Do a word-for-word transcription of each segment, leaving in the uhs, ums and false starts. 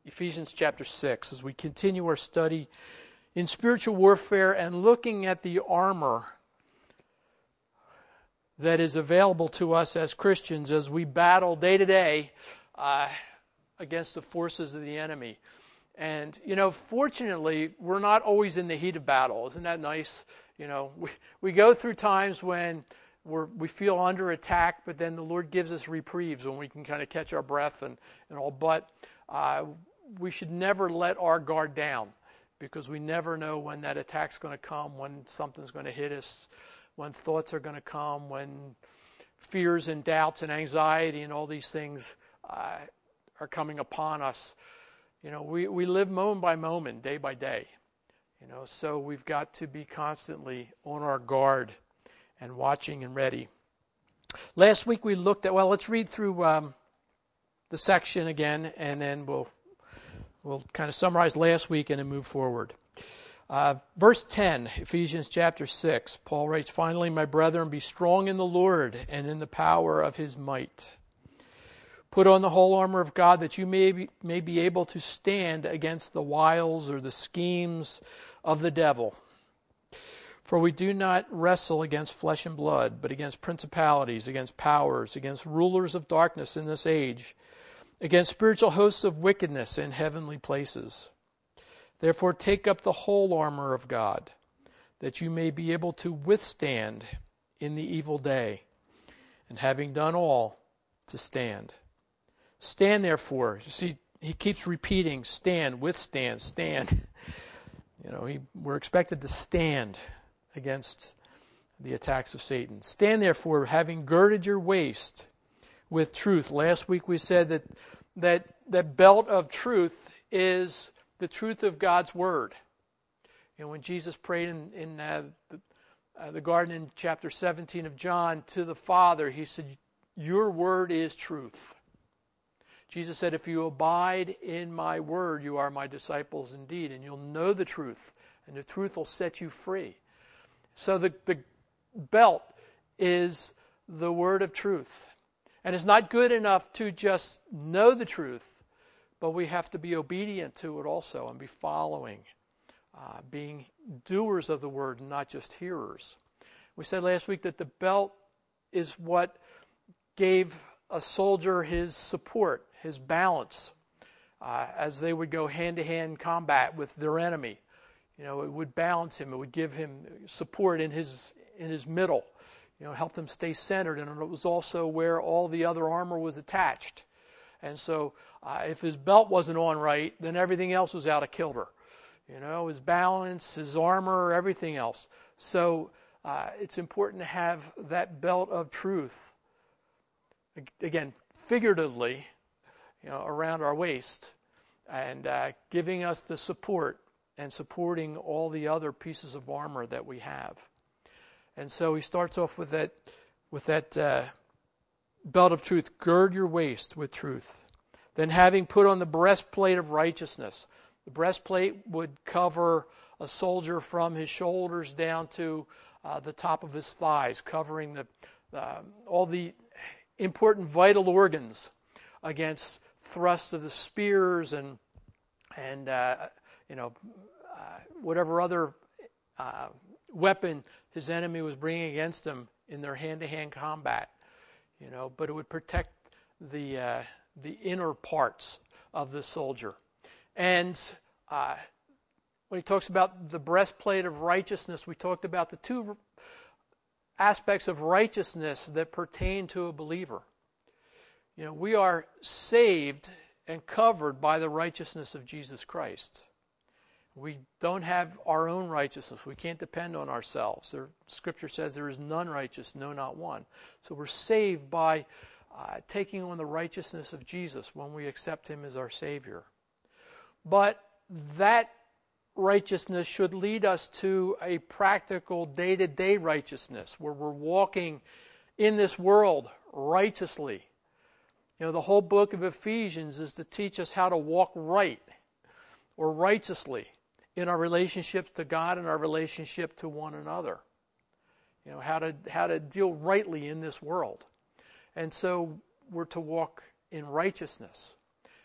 Ephesians chapter six, as we continue our study in spiritual warfare and looking at the armor that is available to us as Christians as we battle day to day uh, against the forces of the enemy. And, you know, fortunately, we're not always in the heat of battle. Isn't that nice? You know, we, we go through times when we're, we feel under attack, but then the Lord gives us reprieves when we can kind of catch our breath and, and all. But uh, we should never let our guard down, because we never know when that attack's going to come, when something's going to hit us, when thoughts are going to come, when fears and doubts and anxiety and all these things uh, are coming upon us. You know, we, we live moment by moment, day by day. You know, so we've got to be constantly on our guard and watching and ready. Last week we looked at, well, let's read through um, the section again, and then we'll we'll kind of summarize last week and then move forward. Uh, verse ten, Ephesians chapter six, Paul writes, "Finally, my brethren, be strong in the Lord and in the power of his might. Put on the whole armor of God, that you may be, may be able to stand against the wiles or the schemes of the devil. For we do not wrestle against flesh and blood, but against principalities, against powers, against rulers of darkness in this age, against spiritual hosts of wickedness in heavenly places. Therefore take up the whole armor of God, that you may be able to withstand in the evil day, and having done all, to stand. Stand therefore." You see, he keeps repeating, stand, withstand, stand. You know, he, we're expected to stand against the attacks of Satan. "Stand therefore, having girded your waist with truth." Last week we said that that that belt of truth is the truth of God's word. You know, when Jesus prayed in, in uh, the, uh, the garden in chapter seventeen of John to the Father, he said, "Your word is truth." Jesus said, "If you abide in my word, you are my disciples indeed, and you'll know the truth, and the truth will set you free." So the, the belt is the word of truth. And it's not good enough to just know the truth, but we have to be obedient to it also and be following, uh, being doers of the word and not just hearers. We said last week that the belt is what gave a soldier his support, his balance, uh, as they would go hand-to-hand combat with their enemy. You know, it would balance him. It would give him support in his in his middle. You know, helped him stay centered. And it was also where all the other armor was attached. And so uh, if his belt wasn't on right, then everything else was out of kilter. You know, his balance, his armor, everything else. So uh, it's important to have that belt of truth, again, figuratively, you know, around our waist, and uh, giving us the support and supporting all the other pieces of armor that we have. And so he starts off with that, with that uh, belt of truth. "Gird your waist with truth. Then having put on the breastplate of righteousness." The breastplate would cover a soldier from his shoulders down to uh, the top of his thighs, covering the uh, all the important vital organs against thrusts of the spears and and uh, you know uh, whatever other uh, weapon his enemy was bringing against him in their hand-to-hand combat. You know, but it would protect the uh, the inner parts of the soldier. And uh, when he talks about the breastplate of righteousness, we talked about the two aspects of righteousness that pertain to a believer. You know, we are saved and covered by the righteousness of Jesus Christ. We don't have our own righteousness. We can't depend on ourselves. There, Scripture says there is none righteous, no, not one. So we're saved by uh, taking on the righteousness of Jesus when we accept him as our Savior. But that righteousness should lead us to a practical day-to-day righteousness where we're walking in this world righteously. You know, the whole book of Ephesians is to teach us how to walk right or righteously in our relationships to God and our relationship to one another. You know, how to how to deal rightly in this world. And so we're to walk in righteousness.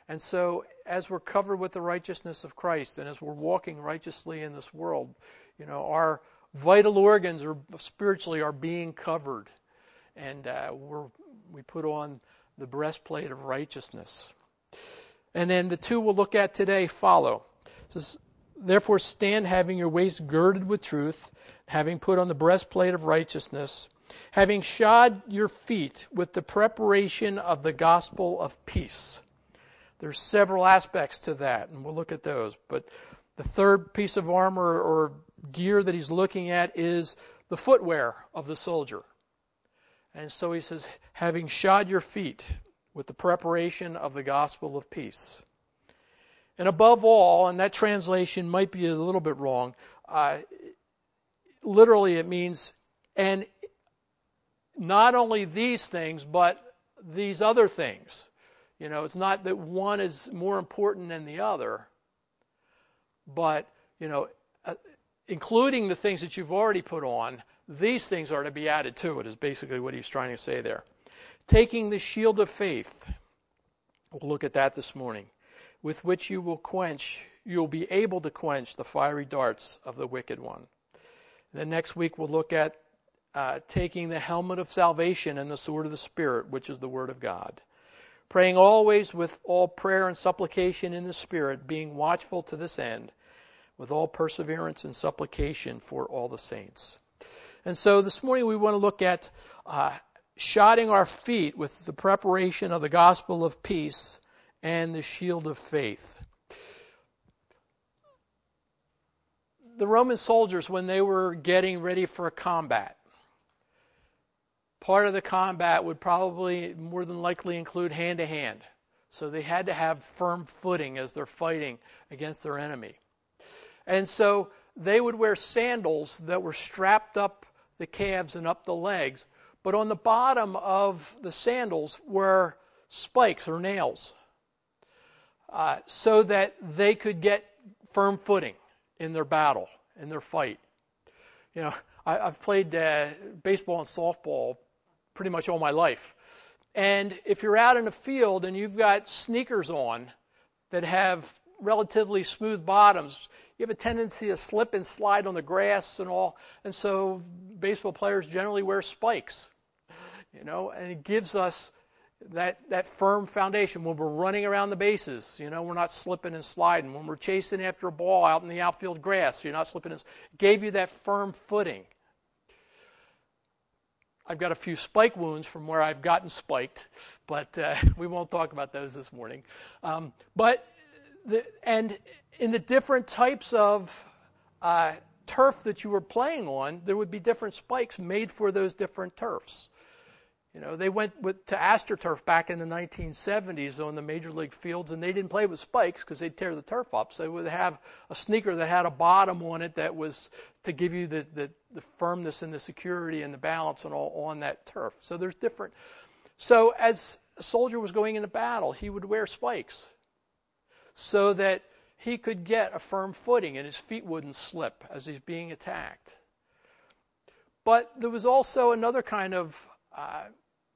And so as we're covered with the righteousness of Christ and as we're walking righteously in this world, you know, our vital organs are spiritually are being covered. And uh, we're, we put on the breastplate of righteousness. And then the two we'll look at today follow. It says, therefore stand having your waist girded with truth, having put on the breastplate of righteousness, having shod your feet with the preparation of the gospel of peace. There's several aspects to that, and we'll look at those. But the third piece of armor or gear that he's looking at is the footwear of the soldier. And so he says, having shod your feet with the preparation of the gospel of peace. And above all, and that translation might be a little bit wrong, uh, literally it means, and not only these things, but these other things. You know, it's not that one is more important than the other, but, you know, uh, including the things that you've already put on, these things are to be added to it, is basically what he's trying to say there. Taking the shield of faith, we'll look at that this morning, with which you will quench, you'll be able to quench the fiery darts of the wicked one. And then next week we'll look at uh, taking the helmet of salvation and the sword of the Spirit, which is the Word of God. Praying always with all prayer and supplication in the Spirit, being watchful to this end, with all perseverance and supplication for all the saints. And so this morning we want to look at uh, shodding our feet with the preparation of the gospel of peace and the shield of faith. The Roman soldiers, when they were getting ready for a combat, part of the combat would probably more than likely include hand-to-hand. So they had to have firm footing as they're fighting against their enemy. And so they would wear sandals that were strapped up the calves and up the legs, but on the bottom of the sandals were spikes or nails, uh, so that they could get firm footing in their battle, in their fight. You know, I, I've played uh, baseball and softball pretty much all my life. And if you're out in a field and you've got sneakers on that have relatively smooth bottoms, you have a tendency to slip and slide on the grass and all. And so baseball players generally wear spikes, you know, and it gives us that, that firm foundation when we're running around the bases. You know, we're not slipping and sliding. When we're chasing after a ball out in the outfield grass, you're not slipping and sliding. It gave you that firm footing. I've got a few spike wounds from where I've gotten spiked, but uh, we won't talk about those this morning. Um, but the, and in the different types of uh, turf that you were playing on, there would be different spikes made for those different turfs. You know, they went with, to AstroTurf back in the nineteen seventies on the major league fields, and they didn't play with spikes because they'd tear the turf up. So they would have a sneaker that had a bottom on it that was to give you the, the, the firmness and the security and the balance and all on that turf. So there's different. So as a soldier was going into battle, he would wear spikes so that he could get a firm footing and his feet wouldn't slip as he's being attacked. But there was also another kind of uh,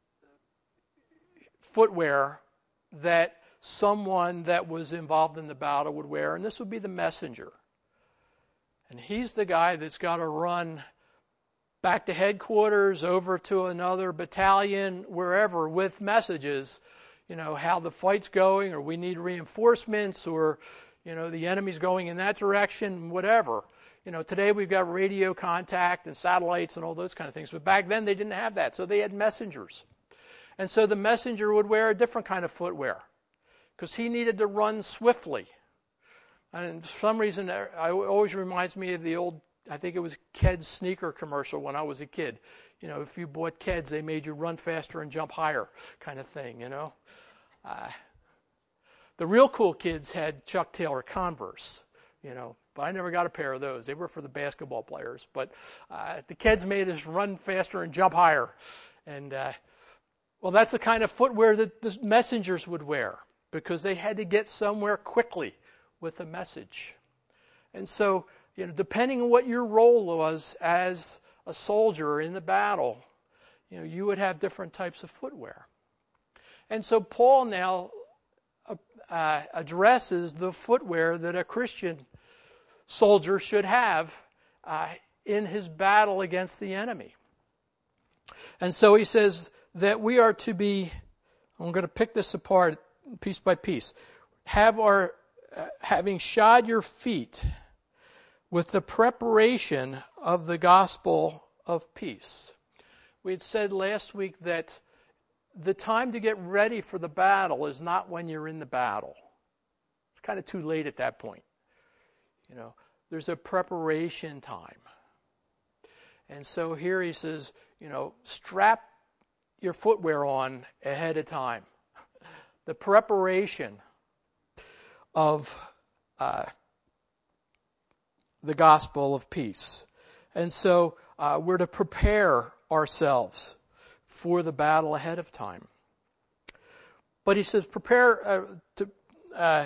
footwear that someone that was involved in the battle would wear, and this would be the messenger. And he's the guy that's got to run back to headquarters, over to another battalion, wherever, with messages, you know, how the fight's going, or we need reinforcements, or, you know, the enemy's going in that direction, whatever. You know, today we've got radio contact and satellites and all those kind of things, but back then they didn't have that, so they had messengers. And so the messenger would wear a different kind of footwear because he needed to run swiftly. And for some reason, it always reminds me of the old, I think it was Keds sneaker commercial when I was a kid. You know, if you bought Keds, they made you run faster and jump higher kind of thing, you know. Uh, the real cool kids had Chuck Taylor Converse, you know, but I never got a pair of those. They were for the basketball players. But uh, the Keds made us run faster and jump higher. And, uh, well, that's the kind of footwear that the messengers would wear because they had to get somewhere quickly with a message. And so, you know, depending on what your role was as a soldier in the battle, you know, you would have different types of footwear. And so Paul now uh, addresses the footwear that a Christian soldier should have uh, in his battle against the enemy. And so he says that we are to be, I'm going to pick this apart piece by piece, have our, uh, having shod your feet with the preparation of the gospel of peace. We had said last week that the time to get ready for the battle is not when you're in the battle. It's kind of too late at that point. You know, there's a preparation time. And so here he says, you know, strap your footwear on ahead of time. The preparation of uh, the gospel of peace. And so uh, we're to prepare ourselves for the battle ahead of time. But he says prepare uh, to uh,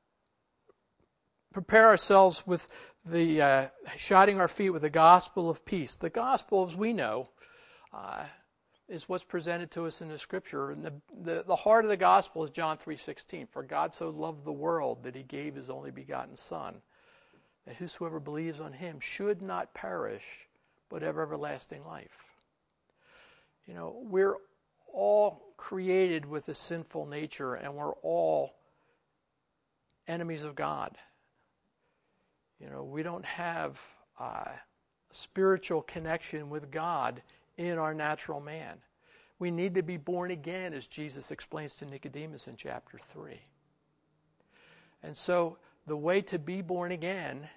prepare ourselves with the uh, shodding our feet with the gospel of peace. The gospel, as we know, uh, is what's presented to us in the Scripture. And the, the, the heart of the gospel is John three sixteen. For God so loved the world that he gave his only begotten Son, that whosoever believes on him should not perish, but have everlasting life. You know, we're all created with a sinful nature, and we're all enemies of God. You know, we don't have uh, spiritual connection with God in our natural man. We need to be born again, as Jesus explains to Nicodemus in chapter three. And so the way to be born again,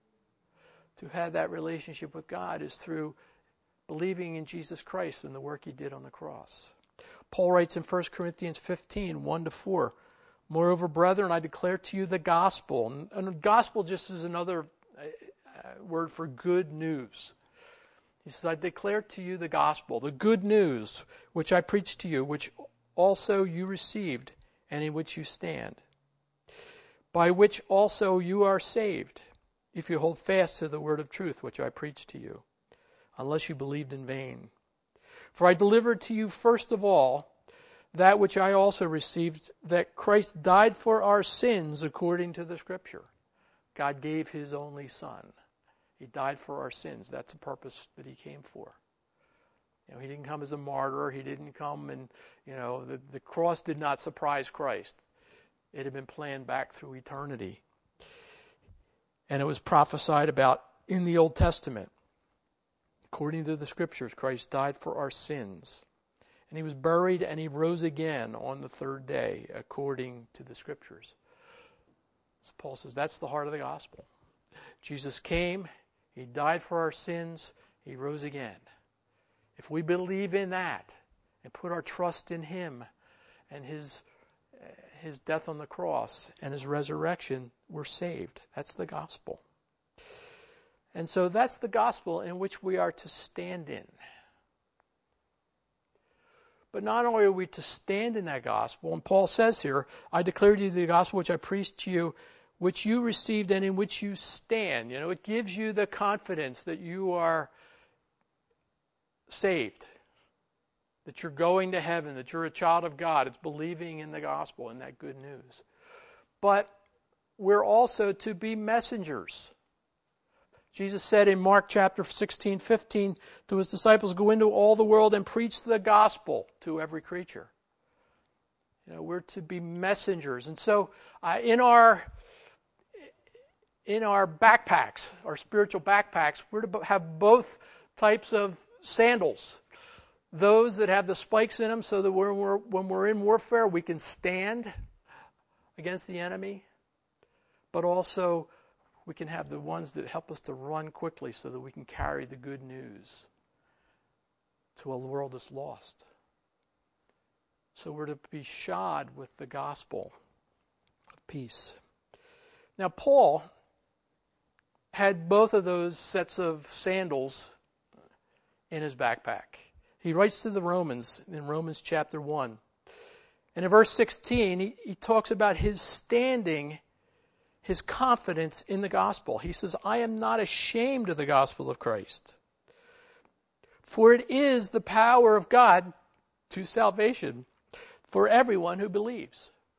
to have that relationship with God, is through believing in Jesus Christ and the work he did on the cross. Paul writes in First Corinthians fifteen, one to four, moreover, brethren, I declare to you the gospel. And, and gospel just is another uh, word for good news. He says, I declare to you the gospel, the good news, which I preached to you, which also you received, and in which you stand, by which also you are saved, if you hold fast to the word of truth, which I preached to you, unless you believed in vain. For I delivered to you first of all that which I also received, that Christ died for our sins according to the Scripture. God gave his only Son. He died for our sins. That's the purpose that he came for. You know, he didn't come as a martyr. He didn't come and, you know, the, the cross did not surprise Christ. It had been planned back through eternity. And it was prophesied about in the Old Testament. According to the Scriptures, Christ died for our sins. And he was buried and he rose again on the third day, according to the Scriptures. So Paul says that's the heart of the gospel. Jesus came, he died for our sins, he rose again. If we believe in that and put our trust in him and his, his death on the cross and his resurrection, we're saved. That's the gospel. And so that's the gospel in which we are to stand in. But not only are we to stand in that gospel, and Paul says here, I declare to you the gospel which I preached to you, which you received and in which you stand. You know, it gives you the confidence that you are saved, that you're going to heaven, that you're a child of God. It's believing in the gospel and that good news. But we're also to be messengers. Jesus said in Mark chapter sixteen, fifteen to his disciples, go into all the world and preach the gospel to every creature. You know, we're to be messengers. And so uh, in our in our backpacks, our spiritual backpacks, we're to have both types of sandals. Those that have the spikes in them so that when we're, when we're in warfare, we can stand against the enemy. But also, we can have the ones that help us to run quickly so that we can carry the good news to a world that's lost. So we're to be shod with the gospel of peace. Now, Paul had both of those sets of sandals in his backpack. He writes to the Romans in Romans chapter one. And in verse sixteen, he, he talks about his standing, his confidence in the gospel. He says, I am not ashamed of the gospel of Christ, for it is the power of God to salvation for everyone who believes.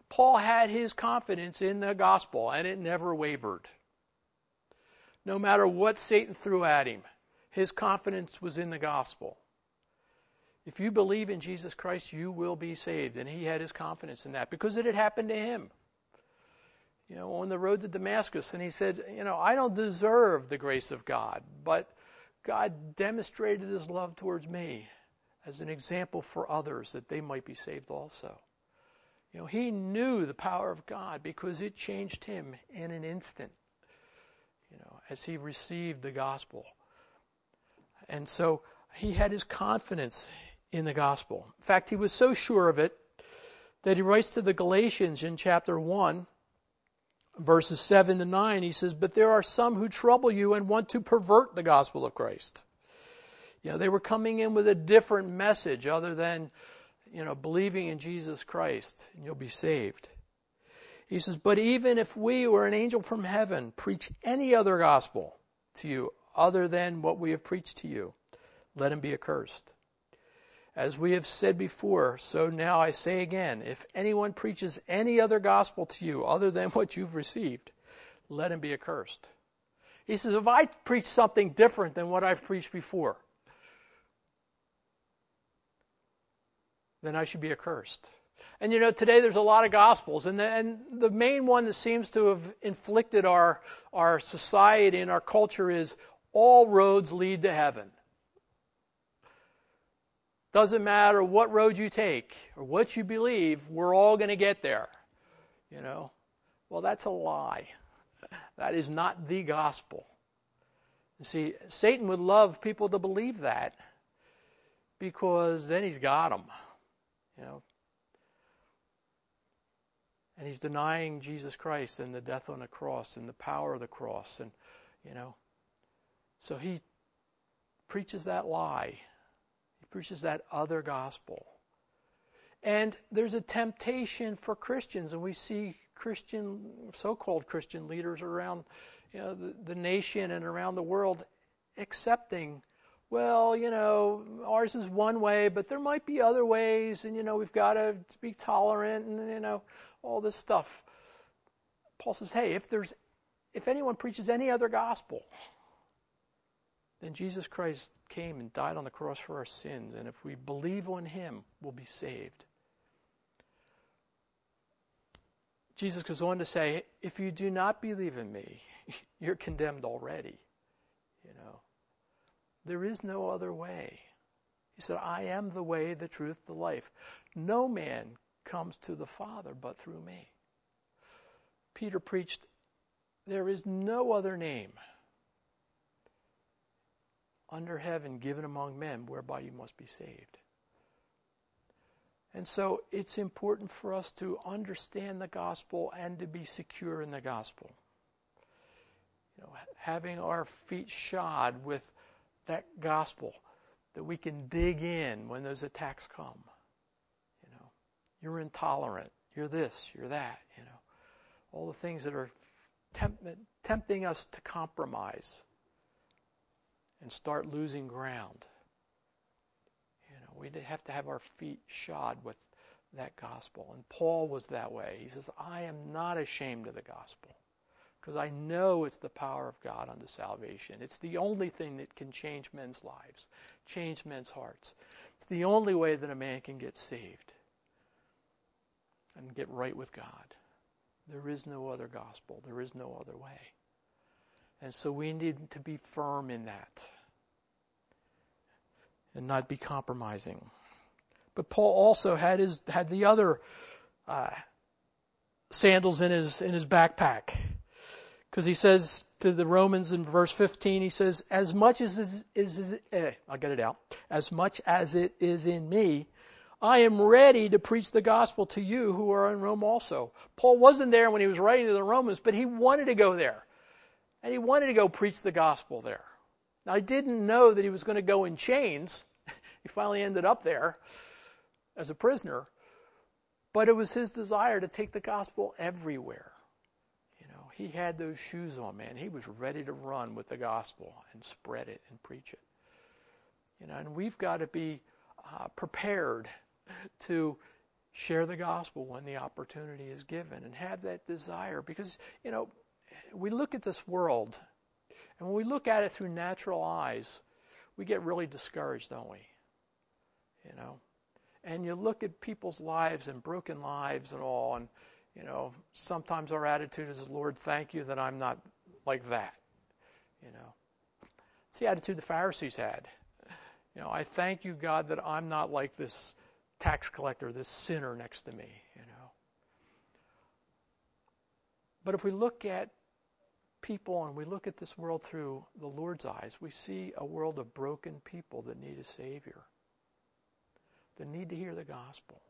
Paul had his confidence in the gospel, and it never wavered. No matter what Satan threw at him, his confidence was in the gospel. If you believe in Jesus Christ, you will be saved. And he had his confidence in that because it had happened to him. You know, on the road to Damascus, and he said, you know, I don't deserve the grace of God, but God demonstrated his love towards me as an example for others that they might be saved also. You know, he knew the power of God because it changed him in an instant, you know, as he received the gospel. And so he had his confidence in the gospel. In fact, he was so sure of it that he writes to the Galatians in chapter one, verses seven to nine, he says, but there are some who trouble you and want to pervert the gospel of Christ. You know, they were coming in with a different message other than, you know, believing in Jesus Christ and you'll be saved. He says, but even if we or an angel from heaven preach any other gospel to you other than what we have preached to you, let him be accursed. As we have said before, so now I say again, if anyone preaches any other gospel to you other than what you've received, let him be accursed. He says, if I preach something different than what I've preached before, then I should be accursed. And you know, today there's a lot of gospels, and the, and the main one that seems to have inflicted our, our society and our culture is all roads lead to heaven. Doesn't matter what road you take or what you believe, we're all going to get there. You know, well, that's a lie. That is not the gospel. You see, Satan would love people to believe that because then he's got them. You know, and he's denying Jesus Christ and the death on the cross and the power of the cross, and you know, so he preaches that lie. He preaches that other gospel. And there's a temptation for Christians, and we see Christian, so-called Christian leaders around, you know, the, the nation and around the world accepting, well, you know, ours is one way, but there might be other ways, and, you know, we've got to be tolerant, and, you know, all this stuff. Paul says, hey, if there's, if anyone preaches any other gospel, then Jesus Christ came and died on the cross for our sins, and if we believe on him, we'll be saved. Jesus goes on to say, if you do not believe in me, you're condemned already. You know, there is no other way. He said, I am the way, the truth, the life. No man comes to the Father but through me. Peter preached, there is no other name under heaven given among men whereby you must be saved. And so it's important for us to understand the gospel and to be secure in the gospel. You know, having our feet shod with that gospel, that we can dig in when those attacks come. You know, you're intolerant, you're this, you're that, you know. All the things that are tempt, tempting us to compromise and start losing ground. You know, we have to have our feet shod with that gospel. And Paul was that way. He says, I am not ashamed of the gospel because I know it's the power of God unto salvation. It's the only thing that can change men's lives, change men's hearts. It's the only way that a man can get saved and get right with God. There is no other gospel. There is no other way. And so we need to be firm in that and not be compromising. But Paul also had his had the other uh, sandals in his in his backpack, because he says to the Romans in verse fifteen, he says, "As much as is, is, is eh, I'll get it out. As much as it is in me, I am ready to preach the gospel to you who are in Rome also." Paul wasn't there when he was writing to the Romans, but he wanted to go there. And he wanted to go preach the gospel there. Now, I didn't know that he was going to go in chains. He finally ended up there as a prisoner. But it was his desire to take the gospel everywhere. You know, he had those shoes on, man. He was ready to run with the gospel and spread it and preach it. You know, and we've got to be uh, prepared to share the gospel when the opportunity is given, and have that desire. Because, you know, we look at this world, and when we look at it through natural eyes, we get really discouraged, don't we? You know, and you look at people's lives and broken lives and all, and, you know, sometimes our attitude is, Lord, thank you that I'm not like that. You know, it's the attitude the Pharisees had. You know, I thank you, God, that I'm not like this tax collector, this sinner next to me, you know. But if we look at people and we look at this world through the Lord's eyes, we see a world of broken people that need a Savior, that need to hear the gospel.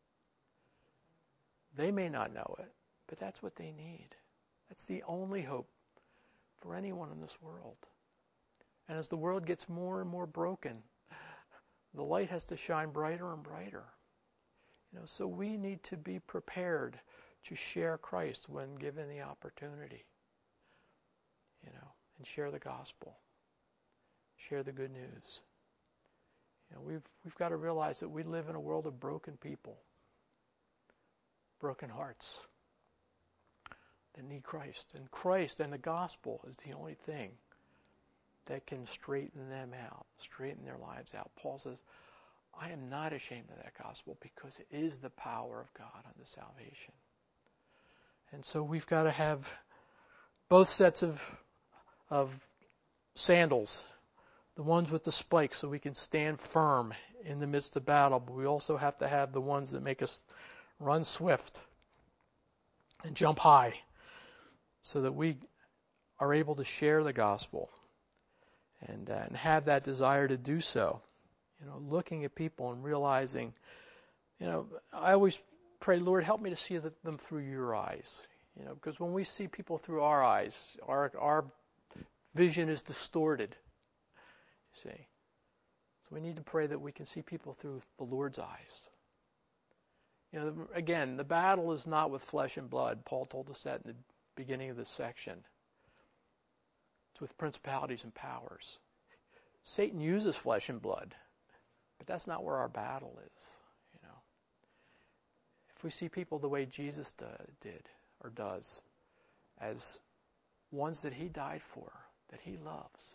They may not know it, but that's what they need. That's the only hope for anyone in this world. And as the world gets more and more broken, the light has to shine brighter and brighter. You know, so we need to be prepared to share Christ when given the opportunity. You know, and share the gospel. Share the good news. You know, we've we've got to realize that we live in a world of broken people. Broken hearts that need Christ. And Christ and the gospel is the only thing that can straighten them out, straighten their lives out. Paul says, I am not ashamed of that gospel because it is the power of God unto salvation. And so we've got to have both sets of, of sandals, the ones with the spikes so we can stand firm in the midst of battle, but we also have to have the ones that make us run swift and jump high so that we are able to share the gospel and, uh, and have that desire to do so. You know, looking at people and realizing, you know, I always pray, Lord, help me to see them through your eyes. You know, because when we see people through our eyes, our our vision is distorted. You see. So we need to pray that we can see people through the Lord's eyes. You know, again, the battle is not with flesh and blood. Paul told us that in the beginning of this section. It's with principalities and powers. Satan uses flesh and blood, but that's not where our battle is. You know, if we see people the way Jesus did or does, as ones that he died for, that he loves,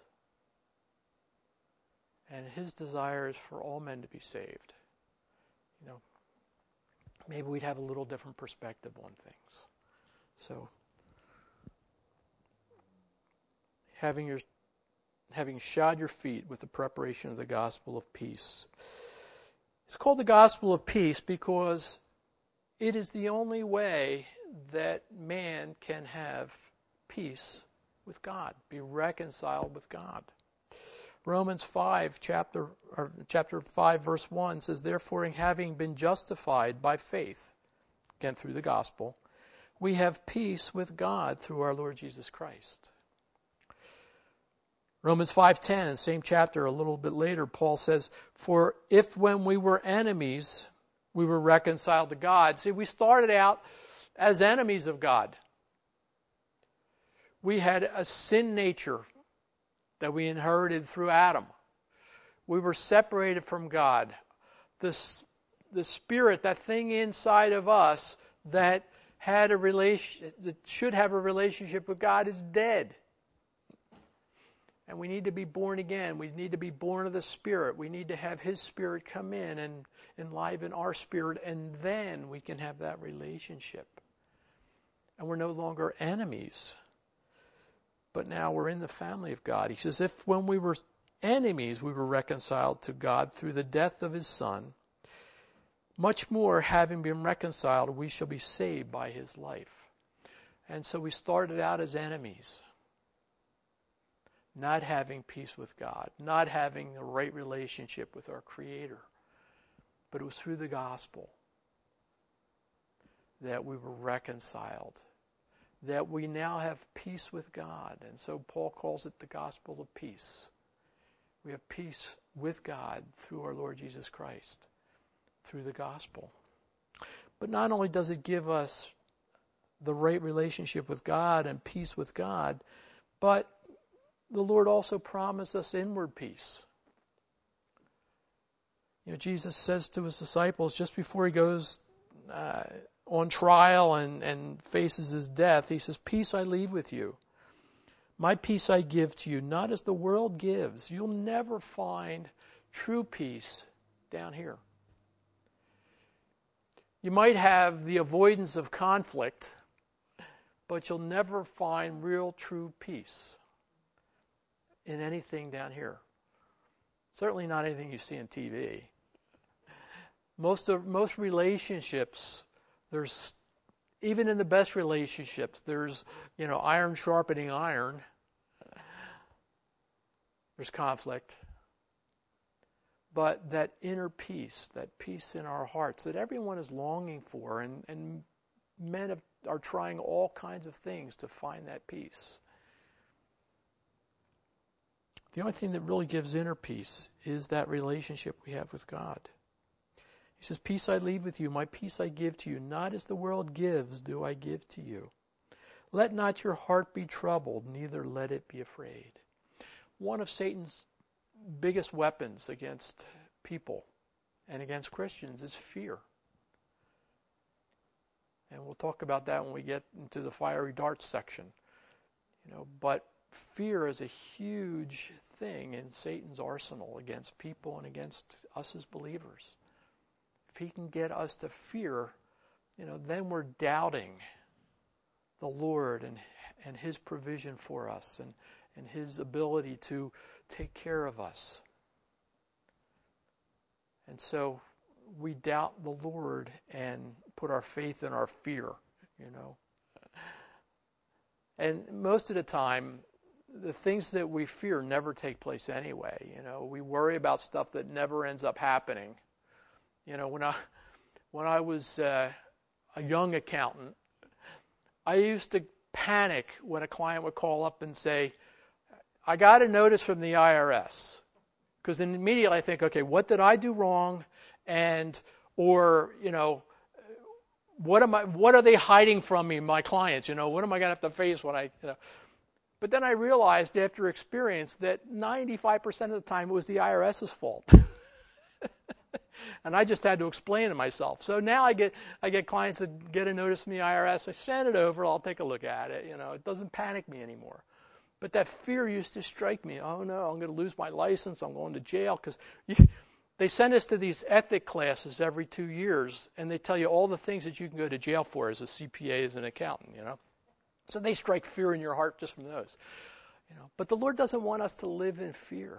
and his desire is for all men to be saved, you know, maybe we'd have a little different perspective on things. So, having your having shod your feet with the preparation of the gospel of peace. It's called the gospel of peace because it is the only way that man can have peace with God, be reconciled with God. Romans five, chapter or chapter five, verse one says, therefore, having been justified by faith, again through the gospel, we have peace with God through our Lord Jesus Christ. Romans five ten, same chapter, a little bit later, Paul says, for if when we were enemies, we were reconciled to God. See, we started out as enemies of God. We had a sin nature that we inherited through Adam. We were separated from God. This, the spirit, that thing inside of us that had a relation, that should have a relationship with God, is dead. And we need to be born again. We need to be born of the Spirit. We need to have His Spirit come in and enliven our spirit, and then we can have that relationship. And we're no longer enemies, but now we're in the family of God. He says, if when we were enemies, we were reconciled to God through the death of His Son, much more, having been reconciled, we shall be saved by His life. And so we started out as enemies, not having peace with God, not having the right relationship with our Creator. But it was through the gospel that we were reconciled, that we now have peace with God. And so Paul calls it the gospel of peace. We have peace with God through our Lord Jesus Christ, through the gospel. But not only does it give us the right relationship with God and peace with God, but the Lord also promised us inward peace. You know, Jesus says to His disciples just before He goes uh, on trial and, and faces his death, he says, "Peace I leave with you. My peace I give to you, not as the world gives." You'll never find true peace down here. You might have the avoidance of conflict, but you'll never find real, true peace in anything down here. Certainly not anything you see on T V. Most of most relationships, there's even in the best relationships, there's you know iron sharpening iron. There's conflict. But that inner peace, that peace in our hearts that everyone is longing for, and, and men have, are trying all kinds of things to find that peace. The only thing that really gives inner peace is that relationship we have with God. He says, "Peace I leave with you, my peace I give to you. Not as the world gives do I give to you. Let not your heart be troubled, neither let it be afraid." One of Satan's biggest weapons against people and against Christians is fear. And we'll talk about that when we get into the fiery darts section. You know, but fear is a huge thing in Satan's arsenal against people and against us as believers. If he can get us to fear, you know, then we're doubting the Lord and and his provision for us and, and his ability to take care of us. And so we doubt the Lord and put our faith in our fear, you know. And most of the time, the things that we fear never take place anyway. You know, we worry about stuff that never ends up happening. You know, when I when I was uh, a young accountant, I used to panic when a client would call up and say, "I got a notice from the I R S." Because then immediately I think, okay, what did I do wrong? And, or, you know, what am I, what are they hiding from me, my clients? You know, what am I going to have to face when I, you know. But then I realized after experience that ninety-five percent of the time it was the IRS's fault. And I just had to explain it myself. So now I get I get clients that get a notice from the I R S. I send it over. I'll take a look at it. You know, it doesn't panic me anymore. But that fear used to strike me. Oh, no, I'm going to lose my license. I'm going to jail. Because they send us to these ethic classes every two years, and they tell you all the things that you can go to jail for as a C P A, as an accountant, you know. So they strike fear in your heart just from those. You know. But the Lord doesn't want us to live in fear.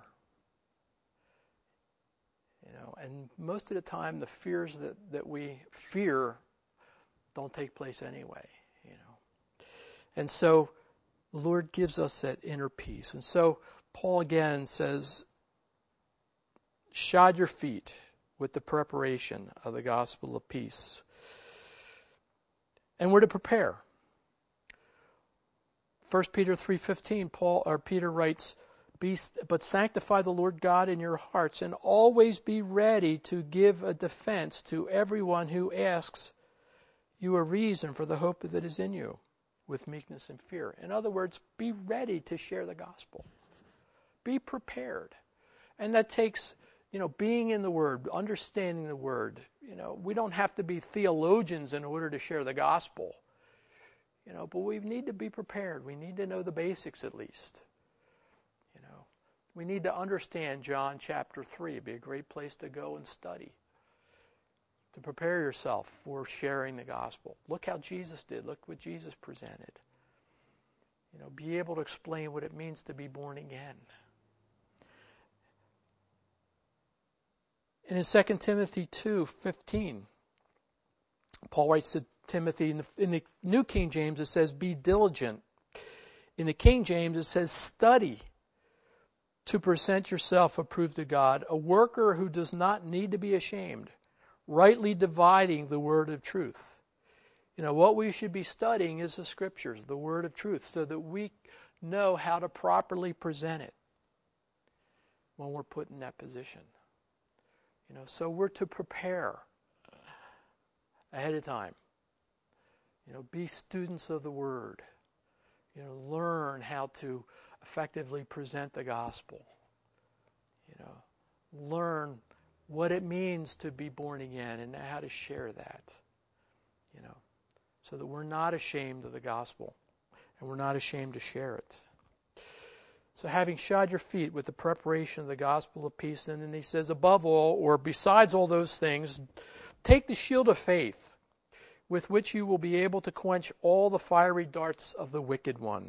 You know, and most of the time, the fears that, that we fear don't take place anyway, you know. And so the Lord gives us that inner peace. And so Paul again says, shod your feet with the preparation of the gospel of peace. And we're to prepare. First Peter three fifteen, Paul or Peter writes, Be, but sanctify the Lord God in your hearts, and always be ready to give a defense to everyone who asks you a reason for the hope that is in you, with meekness and fear. In other words, be ready to share the gospel. Be prepared. And that takes, you know, being in the Word, understanding the Word. You know, we don't have to be theologians in order to share the gospel. You know, but we need to be prepared. We need to know the basics at least. You know, we need to understand John chapter three. It'd be a great place to go and study, to prepare yourself for sharing the gospel. Look how Jesus did. Look what Jesus presented. You know, be able to explain what it means to be born again. And in Second Timothy two fifteen, Paul writes to Timothy, in the, in the New King James it says, be diligent. In the King James it says, study to present yourself approved to God, a worker who does not need to be ashamed, rightly dividing the word of truth. You know, what we should be studying is the Scriptures, the word of truth, so that we know how to properly present it when we're put in that position. You know, so we're to prepare ahead of time. You know, be students of the Word. You know, learn how to effectively present the gospel. You know, learn what it means to be born again and how to share that. you know, so that we're not ashamed of the gospel and we're not ashamed to share it. So having shod your feet with the preparation of the gospel of peace, and then he says, above all, or besides all those things, take the shield of faith, with which you will be able to quench all the fiery darts of the wicked one.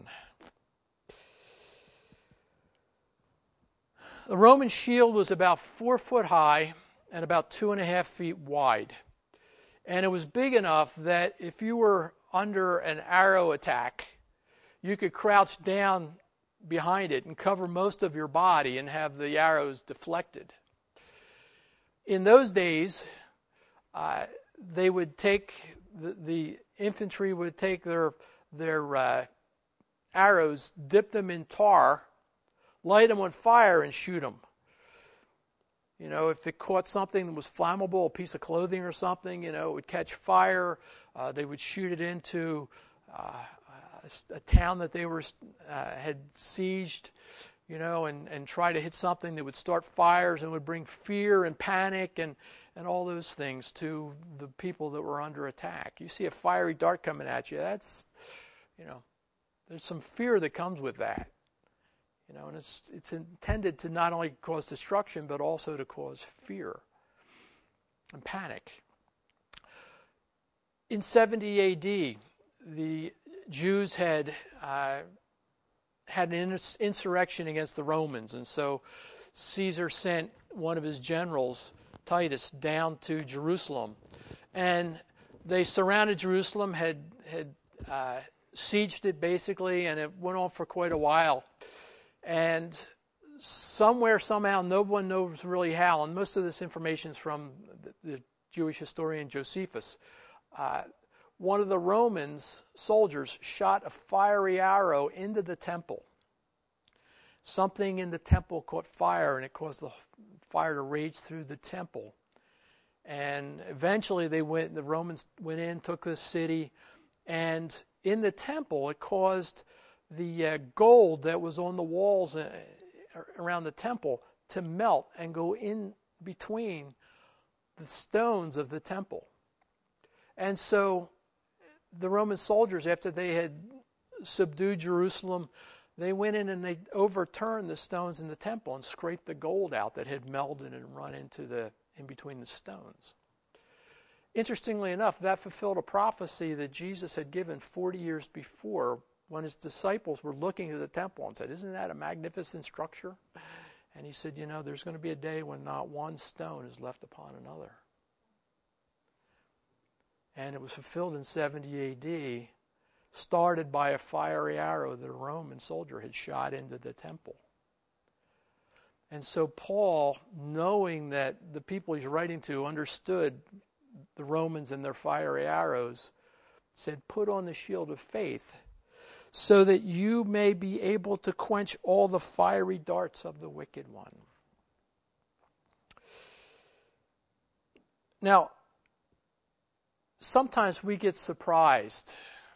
The Roman shield was about four foot high and about two and a half feet wide. And it was big enough that if you were under an arrow attack, you could crouch down behind it and cover most of your body and have the arrows deflected. In those days, uh, they would take, the, the infantry would take their, their uh, arrows, dip them in tar, light them on fire, and shoot them. You know, if it caught something that was flammable, a piece of clothing or something, you know, it would catch fire. Uh, they would shoot it into uh, a, a town that they were uh, had sieged, you know, and, and try to hit something that would start fires and would bring fear and panic and, and all those things to the people that were under attack. You see a fiery dart coming at you, that's, you know, there's some fear that comes with that. You know, and it's it's intended to not only cause destruction, but also to cause fear and panic. In seventy A D, the Jews had uh, had an ins- insurrection against the Romans, and so Caesar sent one of his generals, Titus, down to Jerusalem, and they surrounded Jerusalem, had had uh, sieged it basically, and it went on for quite a while. And somewhere, somehow, no one knows really how, and most of this information is from the, the Jewish historian Josephus. Uh, one of the Romans soldiers shot a fiery arrow into the temple. Something in the temple caught fire, and it caused the fire to rage through the temple. And eventually, they went. The Romans went in, took the city, and in the temple, it caused the uh, gold that was on the walls uh, around the temple to melt and go in between the stones of the temple. And so the Roman soldiers, after they had subdued Jerusalem, they went in and they overturned the stones in the temple and scraped the gold out that had melted and run into the in between the stones. Interestingly enough, that fulfilled a prophecy that Jesus had given forty years before, when his disciples were looking at the temple and said, isn't that a magnificent structure? And he said, you know, there's going to be a day when not one stone is left upon another. And it was fulfilled in seventy A D, started by a fiery arrow that a Roman soldier had shot into the temple. And so Paul, knowing that the people he's writing to understood the Romans and their fiery arrows, said, put on the shield of faith, so that you may be able to quench all the fiery darts of the wicked one. Now, sometimes we get surprised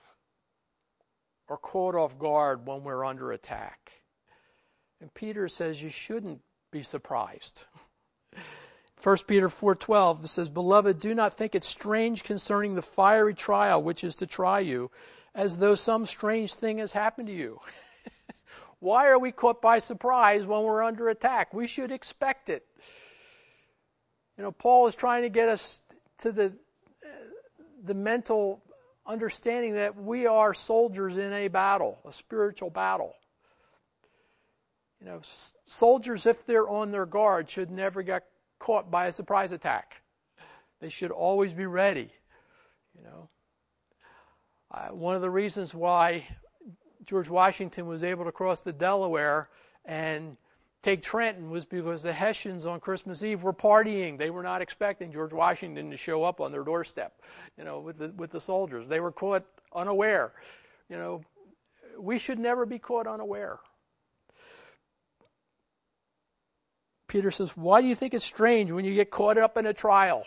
or caught off guard when we're under attack. And Peter says you shouldn't be surprised. First Peter four twelve, it says, Beloved, do not think it strange concerning the fiery trial which is to try you, as though some strange thing has happened to you. Why are we caught by surprise when we're under attack? We should expect it. You know, Paul is trying to get us to the, the mental understanding that we are soldiers in a battle, a spiritual battle. You know, soldiers, if they're on their guard, should never get caught by a surprise attack. They should always be ready, you know. Uh, one of the reasons why George Washington was able to cross the Delaware and take Trenton was because the Hessians on Christmas Eve were partying. They were not expecting George Washington to show up on their doorstep, you know, with the, with the soldiers. They were caught unaware. You know, we should never be caught unaware. Peter says, why do you think it's strange when you get caught up in a trial?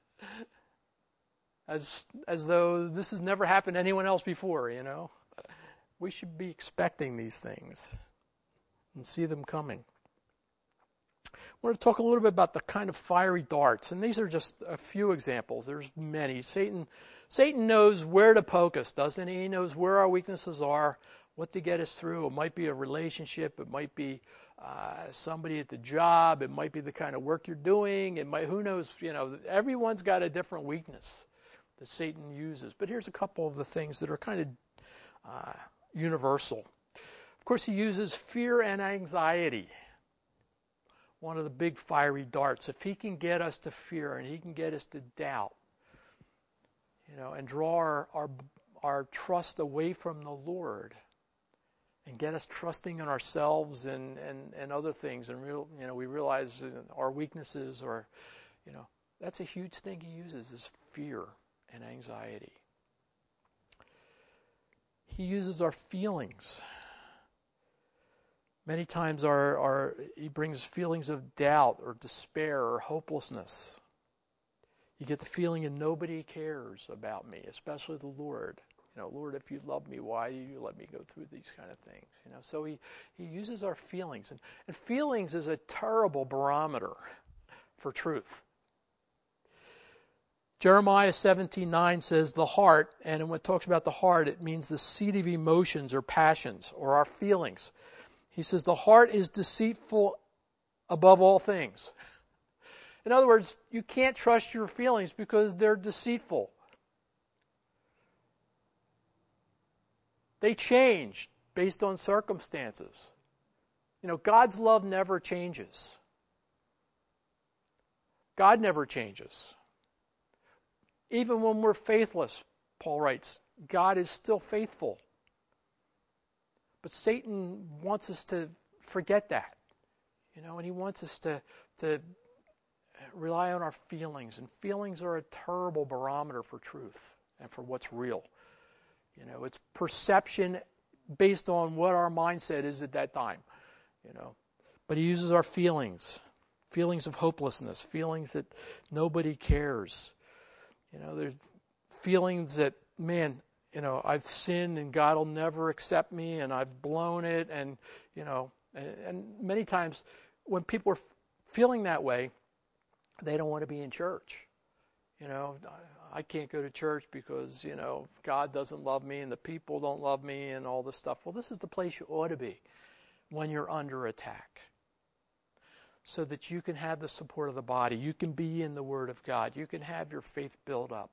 As as though this has never happened to anyone else before, you know. We should be expecting these things and see them coming. I want to talk a little bit about the kind of fiery darts, and these are just a few examples. There's many. Satan, Satan knows where to poke us, doesn't he? He knows where our weaknesses are, what to get us through. It might be a relationship. It might be uh, somebody at the job. It might be the kind of work you're doing. It might, who knows? You know, everyone's got a different weakness that Satan uses. But here's a couple of the things that are kind of uh, universal. Of course, he uses fear and anxiety. One of the big fiery darts. If he can get us to fear and he can get us to doubt, you know, and draw our, our, our trust away from the Lord and get us trusting in ourselves and, and, and other things, and real, you know, we realize our weaknesses, or, you know, that's a huge thing he uses, is fear and anxiety. He uses our feelings. Many times our, our, he brings feelings of doubt or despair or hopelessness. You get the feeling that nobody cares about me, especially the Lord. You know, Lord, if you love me, why do you let me go through these kind of things? You know, so he, he uses our feelings. And, and feelings is a terrible barometer for truth. Jeremiah seventeen nine says the heart, and when it talks about the heart, it means the seat of emotions or passions or our feelings. He says the heart is deceitful above all things. In other words, you can't trust your feelings because they're deceitful. They change based on circumstances. You know, God's love never changes. God never changes. Even when we're faithless, Paul writes, God is still faithful. But Satan wants us to forget that. You know, and he wants us to, to rely on our feelings. And feelings are a terrible barometer for truth and for what's real. You know, it's perception based on what our mindset is at that time. You know, but he uses our feelings, feelings of hopelessness, feelings that nobody cares. You know, there's feelings that, man, you know, I've sinned and God will never accept me and I've blown it. And, you know, and, and many times when people are f- feeling that way, they don't want to be in church. You know, I can't go to church because, you know, God doesn't love me and the people don't love me and all this stuff. Well, this is the place you ought to be when you're under attack, so that you can have the support of the body. You can be in the Word of God. You can have your faith built up.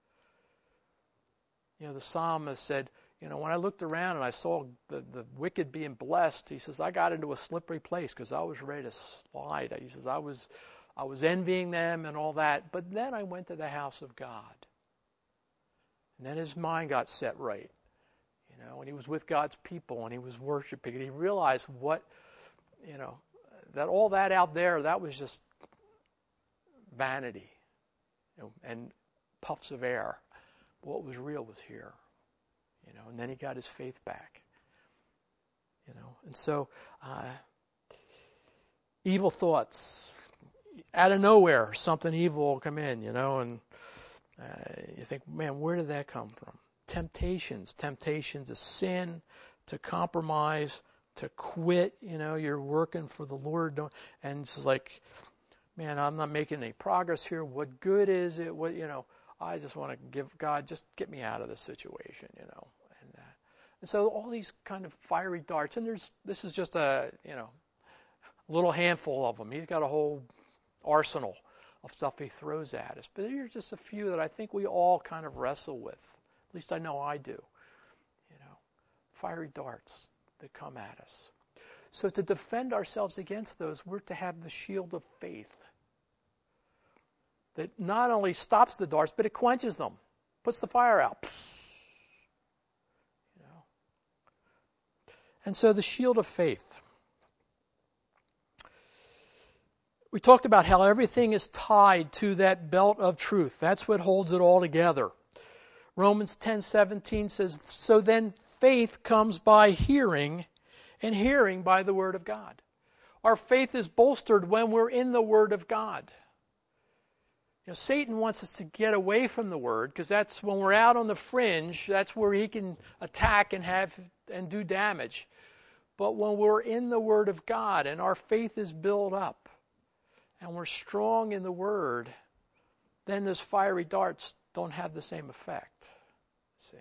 You know, the psalmist said, you know, when I looked around and I saw the, the wicked being blessed, he says, I got into a slippery place because I was ready to slide. He says, I was... I was envying them and all that, but then I went to the house of God. And then his mind got set right. You know, and he was with God's people and he was worshiping, and he realized what, you know, that all that out there, that was just vanity, you know, and puffs of air. What was real was here. You know, and then he got his faith back. You know, and so uh, evil thoughts. Out of nowhere, something evil will come in, you know, and uh, you think, man, where did that come from? Temptations, temptations to sin, to compromise, to quit, you know, you're working for the Lord, and it's like, man, I'm not making any progress here. What good is it? What, you know, I just want to give God, just get me out of this situation, you know. And, uh, and so all these kind of fiery darts, and there's, this is just a, you know, little handful of them. He's got a whole arsenal of stuff he throws at us. But here's just a few that I think we all kind of wrestle with. At least I know I do. You know, fiery darts that come at us. So to defend ourselves against those, we're to have the shield of faith that not only stops the darts, but it quenches them, puts the fire out. You know. And so the shield of faith. We talked about how everything is tied to that belt of truth. That's what holds it all together. Romans ten seventeen says, so then faith comes by hearing, and hearing by the Word of God. Our faith is bolstered when we're in the Word of God. You know, Satan wants us to get away from the Word, because that's when we're out on the fringe, that's where he can attack and have and do damage. But when we're in the Word of God and our faith is built up, and we're strong in the Word, then those fiery darts don't have the same effect. See?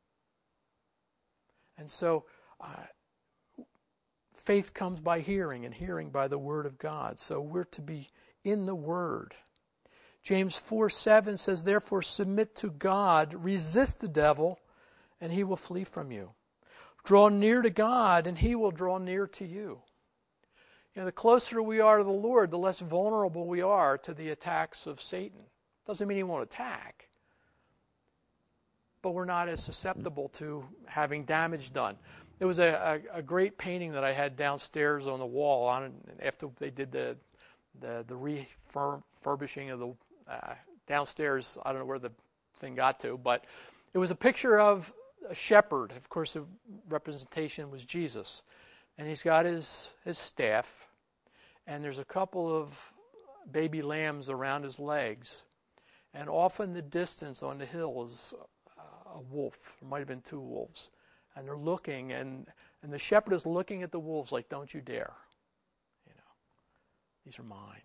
And so, uh, faith comes by hearing, and hearing by the Word of God. So we're to be in the Word. James four seven says, therefore submit to God, resist the devil, and he will flee from you. Draw near to God, and he will draw near to you. You know, the closer we are to the Lord, the less vulnerable we are to the attacks of Satan. Doesn't mean he won't attack, but we're not as susceptible to having damage done. There was a, a, a great painting that I had downstairs on the wall on after they did the the, the refurbishing of the uh, downstairs. I don't know where the thing got to, but it was a picture of a shepherd. Of course, the representation was Jesus, and he's got his his staff, and there's a couple of baby lambs around his legs, and off in the distance on the hill is a wolf. There might have been two wolves. And they're looking, and, and the shepherd is looking at the wolves like, don't you dare. You know, these are mine.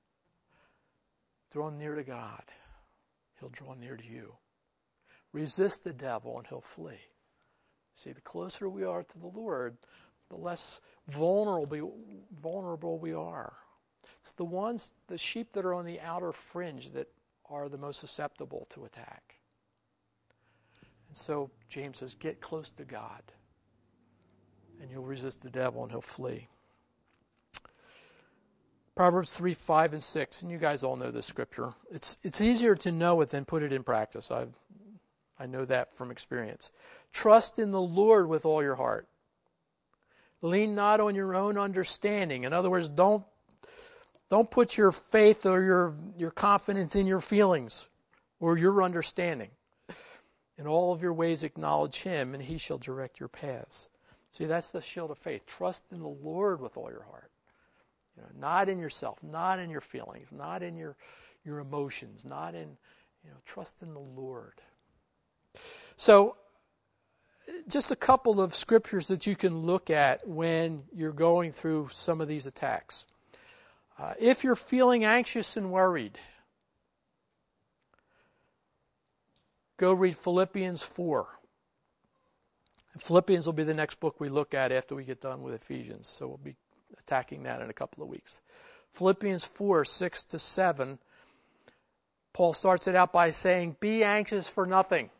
Draw near to God. He'll draw near to you. Resist the devil, and he'll flee. See, the closer we are to the Lord, the less vulnerable, vulnerable we are. It's the ones, the sheep that are on the outer fringe that are the most susceptible to attack. And so James says, get close to God, and you'll resist the devil, and he'll flee. Proverbs three, five, and six, and you guys all know this scripture. It's it's easier to know it than put it in practice. I I know that from experience. Trust in the Lord with all your heart. Lean not on your own understanding. In other words, don't don't put your faith or your, your confidence in your feelings or your understanding. In all of your ways acknowledge him, and he shall direct your paths. See, that's the shield of faith. Trust in the Lord with all your heart. You know, not in yourself, not in your feelings, not in your, your emotions, not in, you know, trust in the Lord. So, just a couple of scriptures that you can look at when you're going through some of these attacks. Uh, if you're feeling anxious and worried, go read Philippians four. And Philippians will be the next book we look at after we get done with Ephesians. So we'll be attacking that in a couple of weeks. Philippians four, six to seven, Paul starts it out by saying, be anxious for nothing.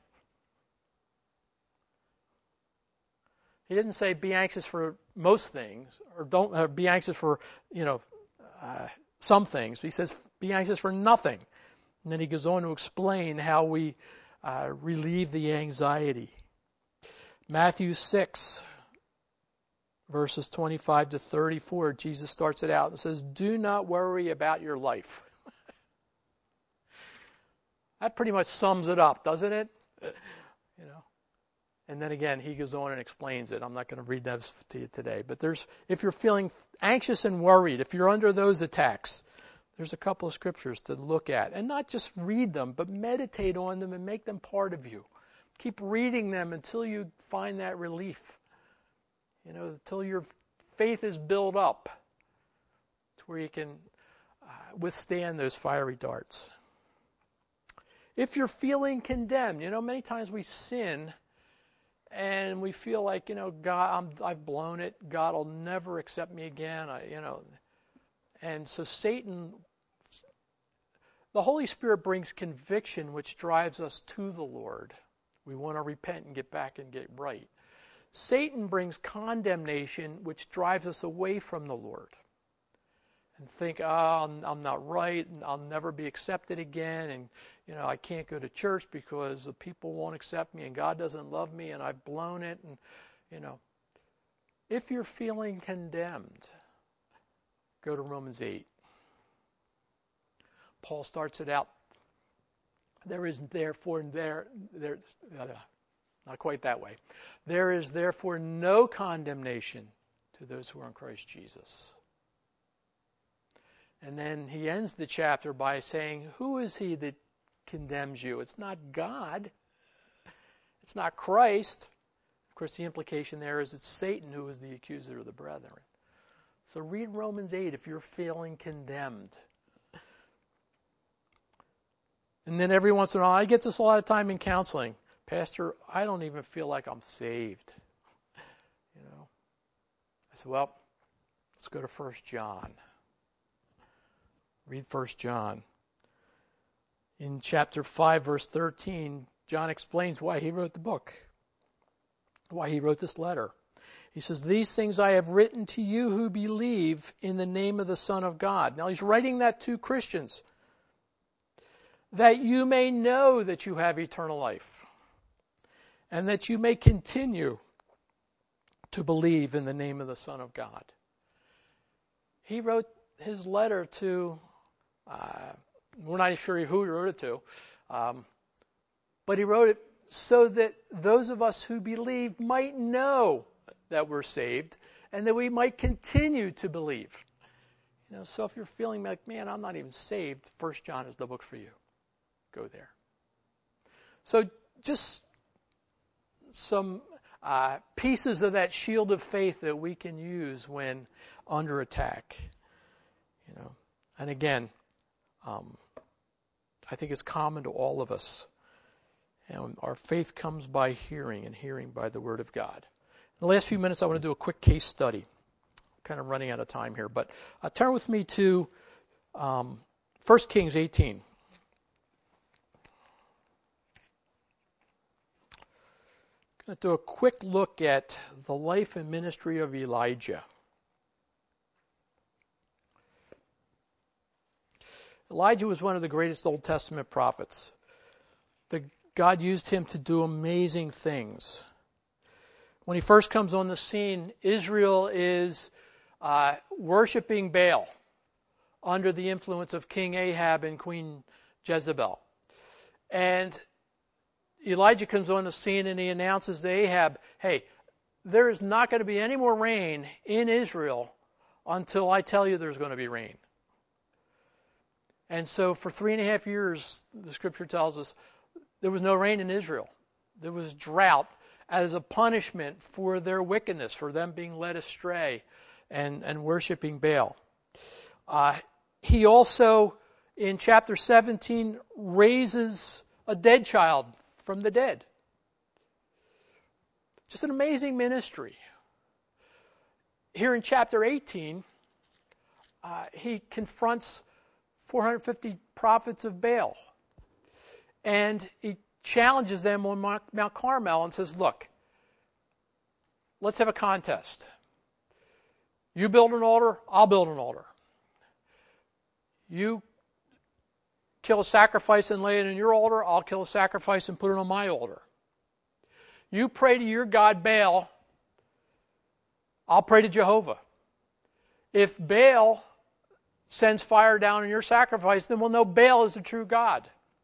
He didn't say be anxious for most things, or don't uh, be anxious for, you know, uh, some things. He says be anxious for nothing. And then he goes on to explain how we Uh, relieve the anxiety. Matthew six, verses twenty-five to thirty-four, Jesus starts it out and says, do not worry about your life. That pretty much sums it up, doesn't it? You know. And then again, he goes on and explains it. I'm not going to read that to you today. But there's, if you're feeling anxious and worried, if you're under those attacks, there's a couple of scriptures to look at. And not just read them, but meditate on them and make them part of you. Keep reading them until you find that relief. You know, until your faith is built up to where you can uh, withstand those fiery darts. If you're feeling condemned, you know, many times we sin and we feel like, you know, God, I'm, I've blown it. God will never accept me again. I, you know, and so Satan, the Holy Spirit brings conviction, which drives us to the Lord. We want to repent and get back and get right. Satan brings condemnation, which drives us away from the Lord. And think, oh, I'm, I'm not right, and I'll never be accepted again, and you know, I can't go to church because the people won't accept me, and God doesn't love me, and I've blown it, and you know. If you're feeling condemned, go to Romans eight. Paul starts it out. There is therefore there there not quite that way. There is therefore no condemnation to those who are in Christ Jesus. And then he ends the chapter by saying, who is he that condemns you? It's not God. It's not Christ. Of course, the implication there is it's Satan who is the accuser of the brethren. So read Romans eight if you're feeling condemned. And then every once in a while, I get this a lot of time in counseling. Pastor, I don't even feel like I'm saved. You know, I said, well, let's go to First John. Read First John. In chapter five, verse thirteen, John explains why he wrote the book, why he wrote this letter. He says, these things I have written to you who believe in the name of the Son of God. Now he's writing that to Christians, that you may know that you have eternal life, and that you may continue to believe in the name of the Son of God. He wrote his letter to, uh, we're not sure who he wrote it to, um, but he wrote it so that those of us who believe might know that we're saved, and that we might continue to believe. You know, so if you're feeling like, man, I'm not even saved, First John is the book for you. Go there. So just some uh, pieces of that shield of faith that we can use when under attack. You know, and again, um, I think it's common to all of us. And our faith comes by hearing, and hearing by the Word of God. In the last few minutes, I want to do a quick case study. I'm kind of running out of time here, but uh, turn with me to um, First Kings eighteen. I'm going to do a quick look at the life and ministry of Elijah. Elijah was one of the greatest Old Testament prophets. The, God used him to do amazing things. When he first comes on the scene, Israel is uh, worshiping Baal under the influence of King Ahab and Queen Jezebel. And Elijah comes on the scene and he announces to Ahab, hey, there is not going to be any more rain in Israel until I tell you there's going to be rain. And so for three and a half years, the scripture tells us, there was no rain in Israel. There was drought as a punishment for their wickedness, for them being led astray and, and worshiping Baal. Uh, he also, in chapter seventeen, raises a dead child from the dead. Just an amazing ministry. Here in chapter eighteen, uh, he confronts four hundred fifty prophets of Baal. And he challenges them on Mount Carmel and says, look, let's have a contest. You build an altar, I'll build an altar. You kill a sacrifice and lay it in your altar, I'll kill a sacrifice and put it on my altar. You pray to your god Baal, I'll pray to Jehovah. If Baal sends fire down on your sacrifice, then we'll know Baal is the true God.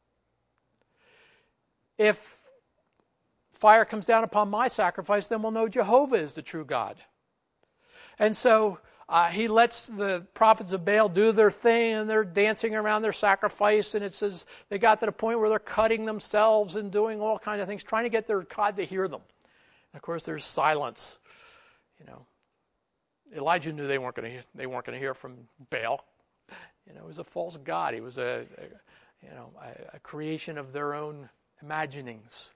If fire comes down upon my sacrifice, then we'll know Jehovah is the true God. And so uh, he lets the prophets of Baal do their thing, and they're dancing around their sacrifice, and it says they got to the point where they're cutting themselves and doing all kinds of things, trying to get their God to hear them. And of course, there's silence. You know, Elijah knew they weren't going to they weren't going to hear from Baal. You know, he was a false god. He was a, a you know a, a creation of their own imaginings.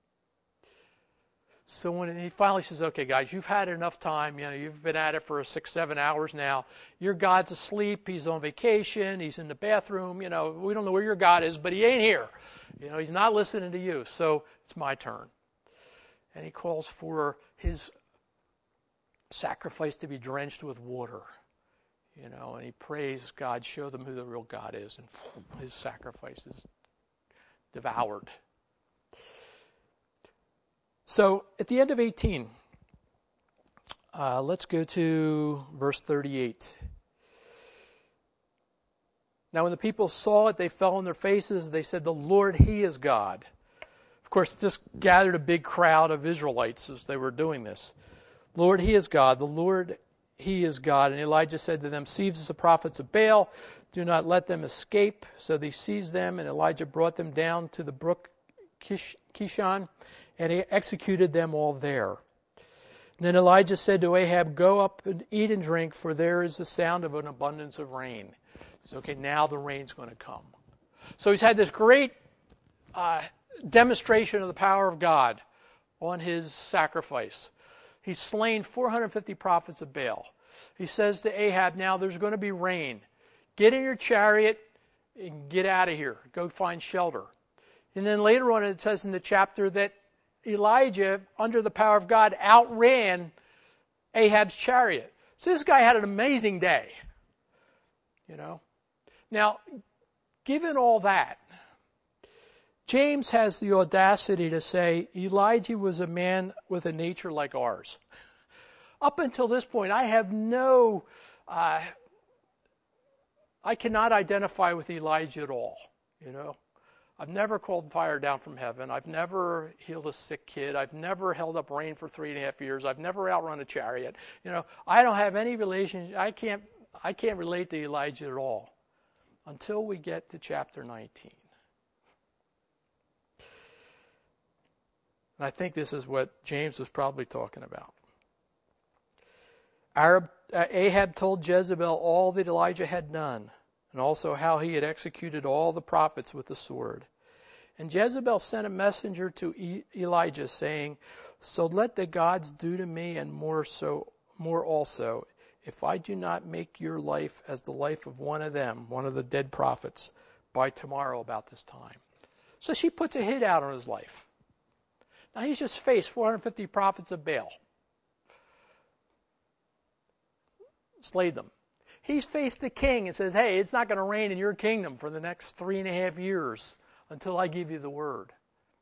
So when he finally says, okay, guys, you've had enough time. You know, you've been at it for six, seven hours now. Your God's asleep. He's on vacation. He's in the bathroom. You know, we don't know where your God is, but he ain't here. You know, he's not listening to you. So it's my turn. And he calls for his sacrifice to be drenched with water. You know, and he prays, God, show them who the real God is. And his sacrifice is devoured. So at the end of eighteen, uh, let's go to verse thirty-eight. Now when the people saw it, they fell on their faces. They said, the Lord, he is God. Of course, this gathered a big crowd of Israelites as they were doing this. Lord, he is God. The Lord, he is God. And Elijah said to them, seize the prophets of Baal. Do not let them escape. So they seized them, and Elijah brought them down to the brook Kish- Kishon, and he executed them all there. And then Elijah said to Ahab, go up and eat and drink, for there is the sound of an abundance of rain. He said, okay, now the rain's going to come. So he's had this great uh, demonstration of the power of God on his sacrifice. He's slain four hundred fifty prophets of Baal. He says to Ahab, now there's going to be rain. Get in your chariot and get out of here. Go find shelter. And then later on it says in the chapter that Elijah, under the power of God, outran Ahab's chariot. So this guy had an amazing day. You know. Now, given all that, James has the audacity to say Elijah was a man with a nature like ours. Up until this point, I have no, uh, I cannot identify with Elijah at all, you know. I've never called fire down from heaven. I've never healed a sick kid. I've never held up rain for three and a half years. I've never outrun a chariot. You know, I don't have any relation. I can't, I can't relate to Elijah at all until we get to chapter nineteen. And I think this is what James was probably talking about. Arab, uh, Ahab told Jezebel all that Elijah had done, and also how he had executed all the prophets with the sword. And Jezebel sent a messenger to e- Elijah, saying, so let the gods do to me, and more so, more also, if I do not make your life as the life of one of them, one of the dead prophets, by tomorrow about this time. So she puts a hit out on his life. Now he's just faced four hundred fifty prophets of Baal. Slayed them. He's faced the king and says, hey, it's not going to rain in your kingdom for the next three and a half years until I give you the word.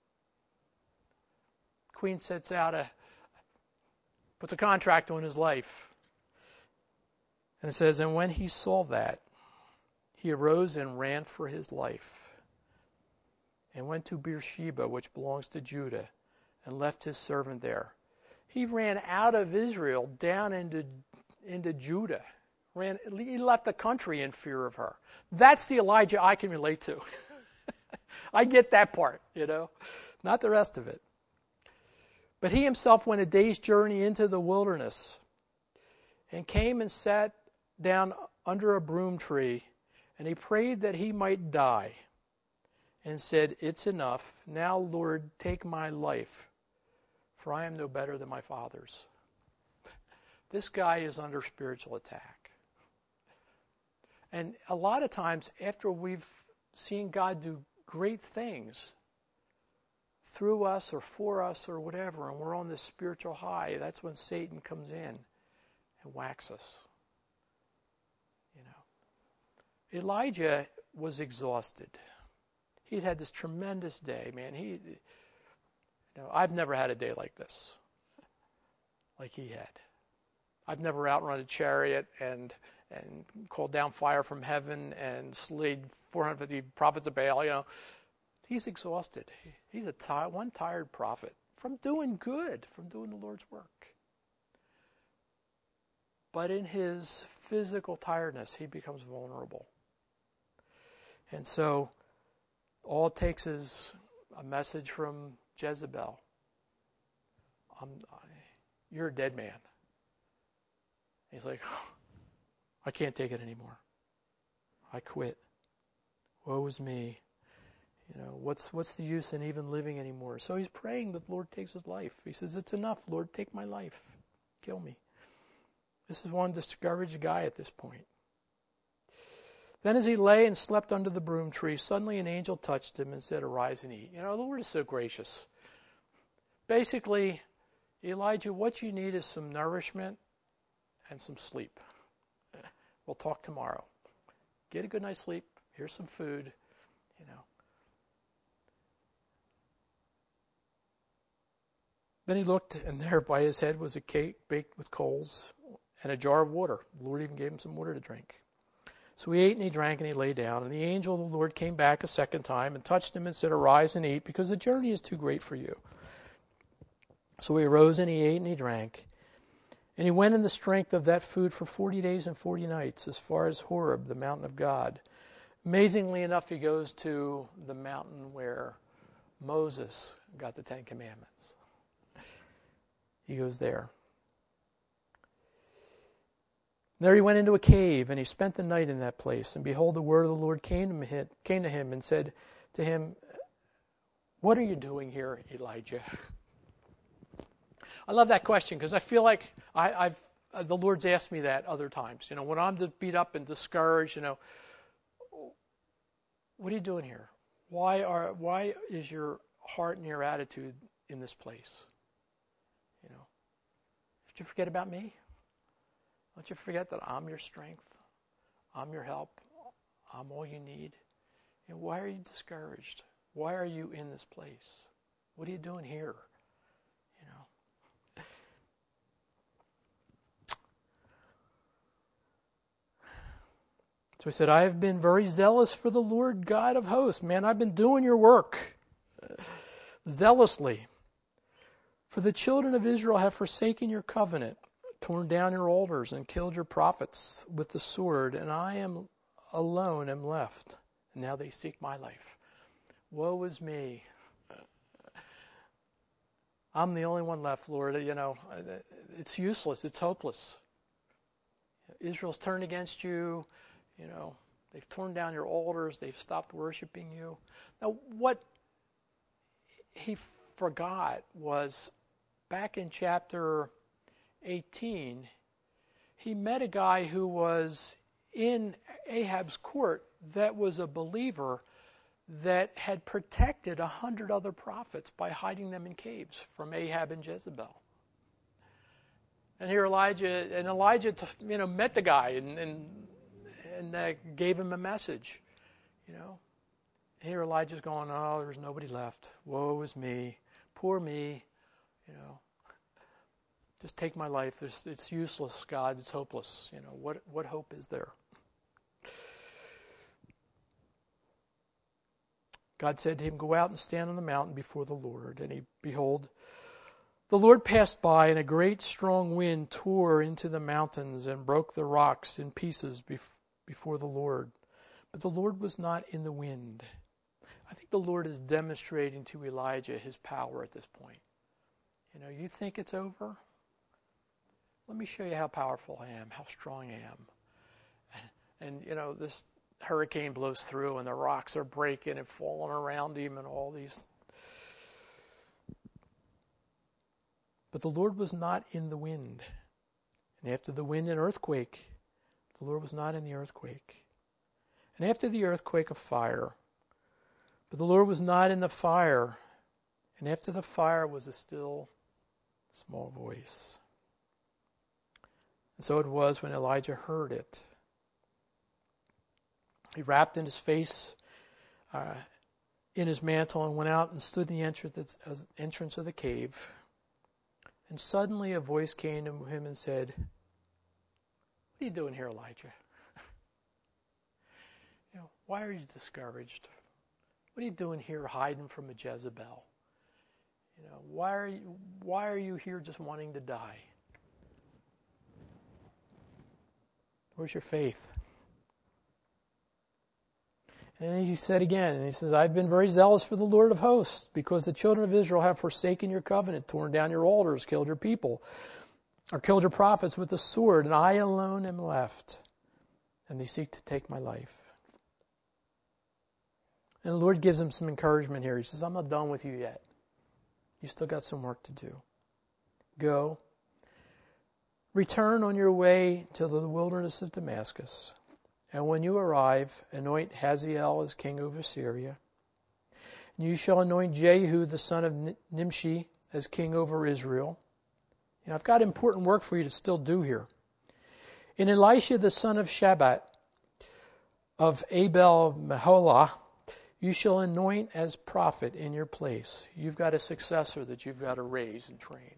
Queen sets out a, puts a contract on his life. And it says, and when he saw that, he arose and ran for his life and went to Beersheba, which belongs to Judah, and left his servant there. He ran out of Israel down into, into Judah. Ran, he left the country in fear of her. That's the Elijah I can relate to. I get that part, you know, not the rest of it. But he himself went a day's journey into the wilderness and came and sat down under a broom tree, and he prayed that he might die and said, it's enough. Now, Lord, take my life, for I am no better than my fathers. This guy is under spiritual attack. And a lot of times, after we've seen God do great things through us or for us or whatever, and we're on this spiritual high, that's when Satan comes in and whacks us. You know, Elijah was exhausted. He'd had this tremendous day, man. He, you know, I've never had a day like this, like he had. I've never outrun a chariot and and called down fire from heaven and slayed four hundred fifty prophets of Baal. You know, he's exhausted. He's a ti- one tired prophet from doing good, from doing the Lord's work. But in his physical tiredness, he becomes vulnerable. And so all it takes is a message from Jezebel. I'm, you're a dead man. He's like, oh, I can't take it anymore. I quit. Woe is me. You know, what's what's the use in even living anymore? So he's praying that the Lord takes his life. He says, it's enough, Lord, take my life. Kill me. This is one discouraged guy at this point. Then as he lay and slept under the broom tree, suddenly an angel touched him and said, arise and eat. You know, the Lord is so gracious. Basically, Elijah, what you need is some nourishment and some sleep. We'll talk tomorrow. Get a good night's sleep. Here's some food, you know. Then he looked, and there by his head was a cake baked with coals and a jar of water. The Lord even gave him some water to drink. So he ate and he drank and he lay down. And the angel of the Lord came back a second time and touched him and said, arise and eat, because the journey is too great for you. So he arose and he ate and he drank. And he went in the strength of that food for forty days and forty nights, as far as Horeb, the mountain of God. Amazingly enough, he goes to the mountain where Moses got the Ten Commandments. He goes there. There he went into a cave, and he spent the night in that place. And behold, the word of the Lord came to him, came to him and said to him, "What are you doing here, Elijah?" I love that question because I feel like I, I've uh, the Lord's asked me that other times. You know, when I'm beat up and discouraged, you know, what are you doing here? Why are why is your heart and your attitude in this place? You know, did you forget about me? Don't you forget that I'm your strength, I'm your help, I'm all you need. And why are you discouraged? Why are you in this place? What are you doing here? You know. So he said, I have been very zealous for the Lord God of hosts. Man, I've been doing your work zealously. For the children of Israel have forsaken your covenant, torn down your altars, and killed your prophets with the sword, and I am alone am left. And now they seek my life. Woe is me. I'm the only one left, Lord. You know, it's useless. It's hopeless. Israel's turned against you. You know, they've torn down your altars. They've stopped worshiping you. Now, what he forgot was back in chapter eighteen, he met a guy who was in Ahab's court that was a believer that had protected a hundred other prophets by hiding them in caves from Ahab and Jezebel. And here Elijah, and Elijah, you know, met the guy and and, and uh, gave him a message, you know. Here Elijah's going, oh, there's nobody left. Woe is me. Poor me, you know. Just take my life. There's, it's useless, God. It's hopeless. You know, what what hope is there? God said to him, go out and stand on the mountain before the Lord. And he, behold, the Lord passed by, and a great strong wind tore into the mountains and broke the rocks in pieces bef- before the Lord. But the Lord was not in the wind. I think the Lord is demonstrating to Elijah his power at this point. You know, you think it's over? Let me show you how powerful I am, how strong I am. And, and, you know, this hurricane blows through and the rocks are breaking and falling around him and all these. But the Lord was not in the wind. And after the wind, an earthquake. The Lord was not in the earthquake. And after the earthquake, a fire. But the Lord was not in the fire. And after the fire was a still, small voice. And so it was when Elijah heard it. He wrapped in his face uh, in his mantle and went out and stood in the entrance, entrance of the cave. And suddenly a voice came to him and said, what are you doing here, Elijah? You know, why are you discouraged? What are you doing here hiding from a Jezebel? You know, why are you, why are you here just wanting to die? Where's your faith? And then he said again, and he says, I've been very zealous for the Lord of hosts, because the children of Israel have forsaken your covenant, torn down your altars, killed your people, or killed your prophets with the sword, and I alone am left, and they seek to take my life. And the Lord gives him some encouragement here. He says, I'm not done with you yet. You still got some work to do. Go. Return on your way to the wilderness of Damascus. And when you arrive, anoint Hazael as king over Syria. And you shall anoint Jehu, the son of Nimshi, as king over Israel. And I've got important work for you to still do here. In Elisha, the son of Shaphat, of Abel Meholah, you shall anoint as prophet in your place. You've got a successor that you've got to raise and train.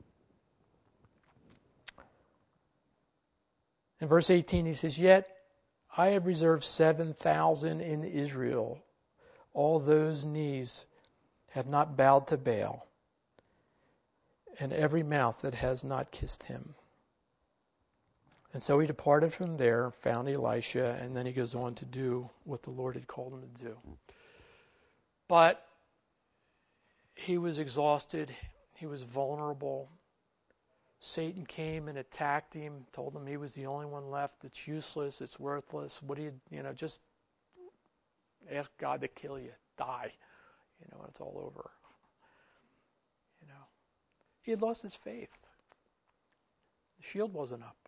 In verse eighteen, he says, yet I have reserved seven thousand in Israel. All those knees have not bowed to Baal, and every mouth that has not kissed him. And so he departed from there, found Elisha, and then he goes on to do what the Lord had called him to do. But he was exhausted. He was vulnerable. Satan came and attacked him, told him he was the only one left. It's useless. It's worthless. What do you, you know, just ask God to kill you. Die. You know, it's all over. You know, he had lost his faith. The shield wasn't up.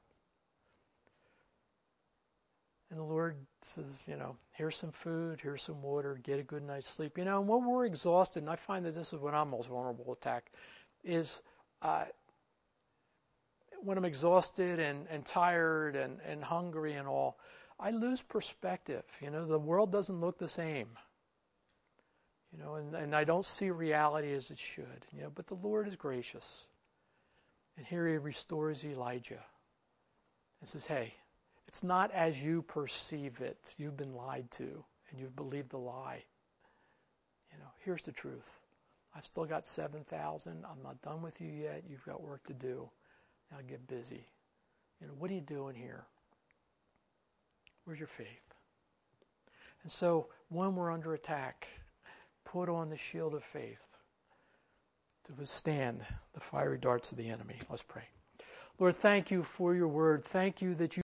And the Lord says, you know, here's some food, here's some water, get a good night's sleep. You know, and when we're exhausted, and I find that this is when I'm most vulnerable to attack, is uh, when I'm exhausted and, and tired and, and hungry and all, I lose perspective. You know, the world doesn't look the same. You know, and, and I don't see reality as it should. You know, but the Lord is gracious. And here he restores Elijah and says, hey, it's not as you perceive it. You've been lied to, and you've believed the lie. You know, here's the truth. I've still got seven thousand. I'm not done with you yet. You've got work to do. Now get busy. You know, what are you doing here? Where's your faith? And so when we're under attack, put on the shield of faith to withstand the fiery darts of the enemy. Let's pray. Lord, thank you for your word. Thank you that you